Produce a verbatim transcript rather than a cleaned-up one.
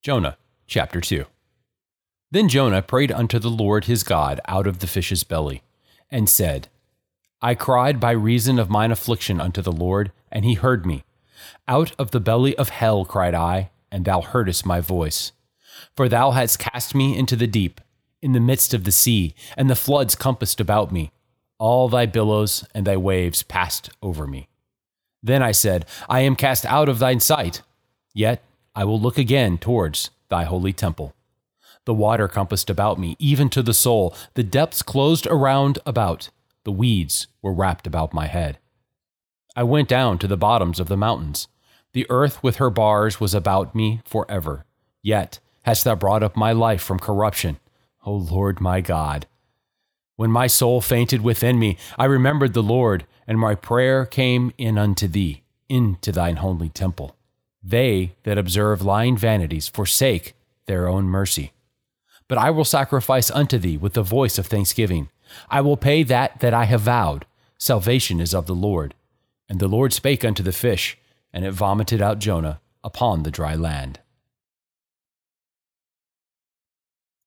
Jonah chapter two. Then Jonah prayed unto the Lord his God out of the fish's belly, and said, I cried by reason of mine affliction unto the Lord, and he heard me. Out of the belly of hell cried I, and thou heardest my voice. For thou hadst cast me into the deep, in the midst of the sea, and the floods compassed about me. All thy billows and thy waves passed over me. Then I said, I am cast out of thine sight, yet I will look again towards thy holy temple. The water compassed about me, even to the soul. The depths closed around about. The weeds were wrapped about my head. I went down to the bottoms of the mountains. The earth with her bars was about me forever. Yet hast thou brought up my life from corruption, O Lord my God. When my soul fainted within me, I remembered the Lord, and my prayer came in unto thee, into thine holy temple. They that observe lying vanities forsake their own mercy. But I will sacrifice unto thee with the voice of thanksgiving. I will pay that that I have vowed. Salvation is of the Lord. And the Lord spake unto the fish, and it vomited out Jonah upon the dry land.